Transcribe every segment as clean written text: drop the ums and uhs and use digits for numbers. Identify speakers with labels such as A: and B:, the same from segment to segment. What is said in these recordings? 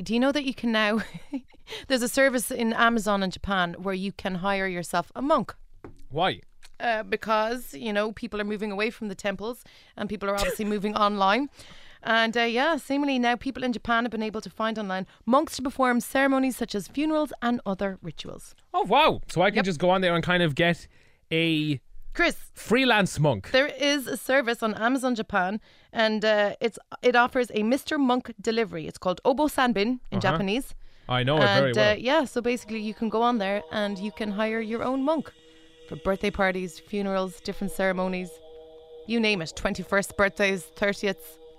A: do you know that you can now, there's a service in Amazon in Japan where you can hire yourself a monk.
B: Why?
A: Because, people are moving away from the temples and people are obviously moving online. And seemingly now people in Japan have been able to find online monks to perform ceremonies such as funerals and other rituals.
B: Oh, wow. So I can just go on there and kind of get a...
A: Chris,
B: freelance monk.
A: There is a service on Amazon Japan, and it offers a Mr. Monk delivery. It's called Obo Sanbin in Japanese.
B: I know it very well.
A: So basically you can go on there and you can hire your own monk for birthday parties, funerals, different ceremonies. You name it. 21st birthdays, 30th.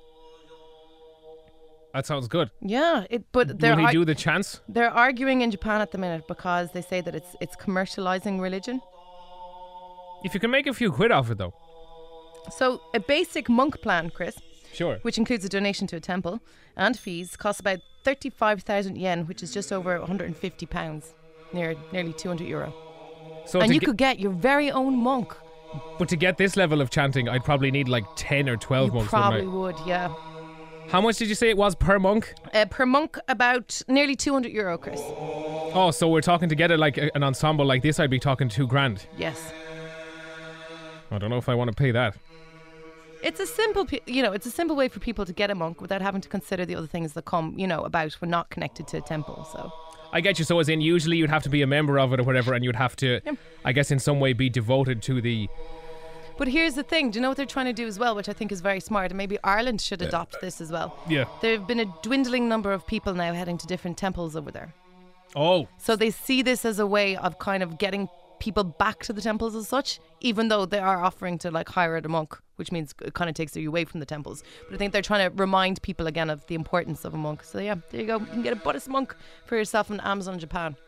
B: That sounds good.
A: Yeah, but
B: will he do the chants?
A: They're arguing in Japan at the minute because they say that it's commercializing religion.
B: If you can make a few quid off it, though.
A: So a basic monk plan, Chris,
B: sure,
A: which includes a donation to a temple and fees, costs about 35,000 yen, which is just over 150 pounds, nearly 200 euro.
B: So
A: and you could get your very own monk.
B: But to get this level of chanting, I'd probably need like 10 or 12 monks.
A: Probably would, yeah.
B: How much did you say it was per monk?
A: Per monk, about nearly 200 euro, Chris.
B: Oh, so we're talking together like an ensemble like this, I'd be talking $2,000.
A: Yes.
B: I don't know if I want to pay that.
A: It's a simple, it's a simple way for people to get a monk without having to consider the other things that come, about when not connected to a temple. So
B: I get you. So as in, usually you'd have to be a member of it or whatever, and you'd have to, I guess, in some way be devoted to the...
A: But here's the thing. Do you know what they're trying to do as well, which I think is very smart, and maybe Ireland should adopt this as well?
B: Yeah.
A: There have been a dwindling number of people now heading to different temples over there.
B: Oh.
A: So they see this as a way of kind of getting people back to the temples as such, even though they are offering to hire a monk, which means it kind of takes you away from the temples. But I think they're trying to remind people again of the importance of a monk. So yeah, there you go. You can get a Buddhist monk for yourself on Amazon Japan.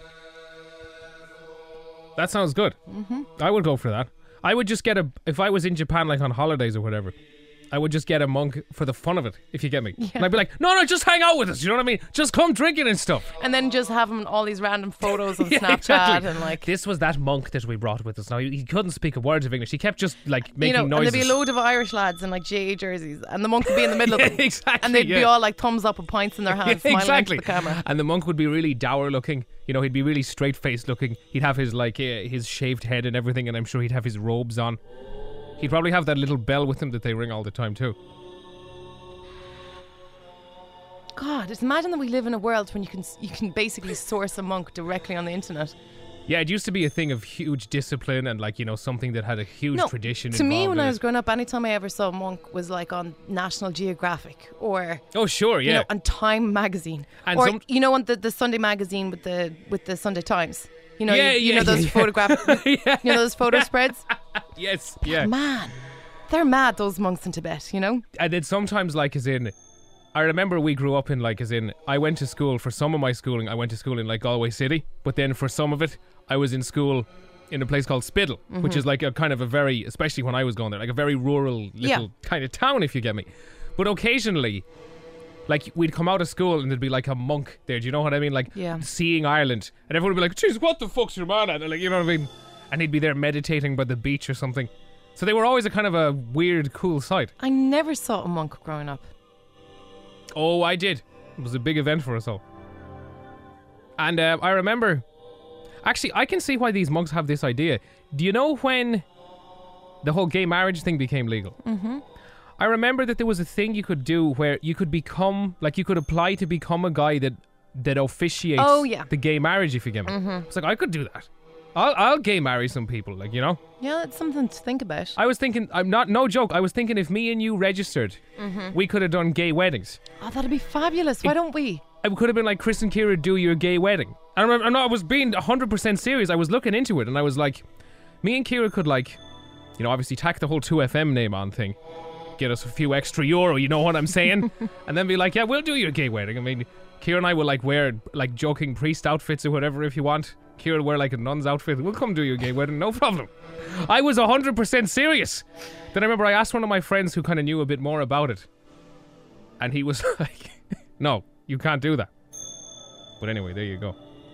B: That sounds good.
A: Mm-hmm.
B: I would go for that. I would just get if I was in Japan like on holidays or whatever, I would just get a monk for the fun of it, if you get me.
A: Yeah.
B: And I'd be like, no, just hang out with us, you know what I mean? Just come drinking and stuff.
A: And then just have him all these random photos on Snapchat
B: exactly.
A: and
B: This was that monk that we brought with us. Now, he couldn't speak a word of English. He kept just making noises.
A: And there'd be a load of Irish lads in GAA jerseys, and the monk would be in the middle of them.
B: Exactly.
A: And they'd be all thumbs up with pints in their hands, smiling into the camera.
B: And the monk would be really dour looking. He'd be really straight faced looking. He'd have his his shaved head and everything, and I'm sure he'd have his robes on. He'd probably have that little bell with him that they ring all the time too.
A: God, just imagine that we live in a world when you can basically source a monk directly on the internet.
B: Yeah, it used to be a thing of huge discipline and something that had a huge tradition.
A: To me, when I was growing up, anytime I ever saw a monk was on National Geographic or on Time magazine,
B: and
A: or on the Sunday magazine with the Sunday Times. Those photograph, those photo spreads.
B: Yes, yeah.
A: Man, they're mad, those monks in Tibet. And
B: then sometimes I remember we grew up in I went to school, for some of my schooling, I went to school in Galway City, but then for some of it, I was in school in a place called Spiddle, which is a kind of a very, especially when I was going there, a very rural little kind of town, if you get me. But occasionally, we'd come out of school and there'd be a monk there, do you know what I mean? Seeing Ireland, and everyone would be like, "Jeez, what the fuck's your man at?" You know what I mean? And he'd be there meditating by the beach or something. So they were always a kind of a weird, cool sight.
A: I never saw a monk growing up.
B: Oh, I did. It was a big event for us all. And I remember... Actually, I can see why these monks have this idea. Do you know when the whole gay marriage thing became legal?
A: Mm-hmm.
B: I remember that there was a thing you could do where you could become... you could apply to become a guy that officiates the gay marriage, if you get me.
A: Mm-hmm.
B: It's I could do that. I'll gay marry some people,
A: Yeah, that's something to think about.
B: I was thinking, no joke, I was thinking if me and you registered, we could have done gay weddings.
A: Oh, that'd be fabulous. Why don't we?
B: It could have been Chris and Kira do your gay wedding. I remember, I was being 100% serious. I was looking into it and I was like, me and Kira could obviously tack the whole 2FM name on thing. Get us a few extra euro, you know what I'm saying? And then be yeah, we'll do your gay wedding. I mean, Kira and I will wear joking priest outfits or whatever if you want. Kira will wear a nun's outfit. We'll come do your gay wedding, no problem. I was 100% serious. Then I remember I asked one of my friends who kind of knew a bit more about it. And he was no, you can't do that. But anyway, there you go.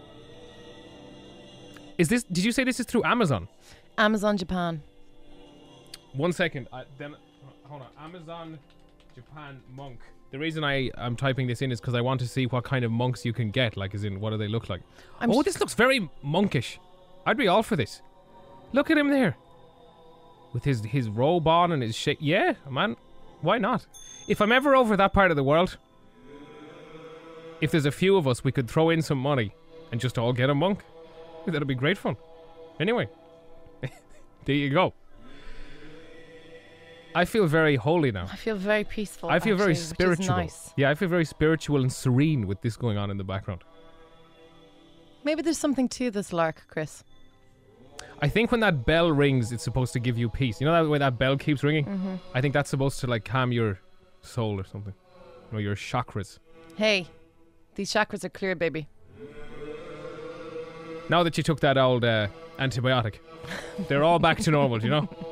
B: Did you say this is through Amazon?
A: Amazon Japan.
B: 1 second. Hold on. Amazon Japan monk. The reason I'm typing this in is because I want to see what kind of monks you can get. Like, as in, what do they look like? This looks very monkish. I'd be all for this. Look at him there. With his robe on and his shit. Yeah, man. Why not? If I'm ever over that part of the world, if there's a few of us, we could throw in some money and just all get a monk. That'd be great fun. Anyway. There you go. I feel very holy now.
A: I feel very peaceful.
B: I feel very
A: actually,
B: spiritual.
A: Which is nice.
B: Yeah, I feel very spiritual and serene with this going on in the background.
A: Maybe there's something to this lark, Chris.
B: I think when that bell rings, it's supposed to give you peace. You know that way that bell keeps ringing? Mm-hmm. I think that's supposed to like calm your soul or something. Or your chakras.
A: Hey, these chakras are clear, baby.
B: Now that you took that old antibiotic, they're all back to normal, do you know?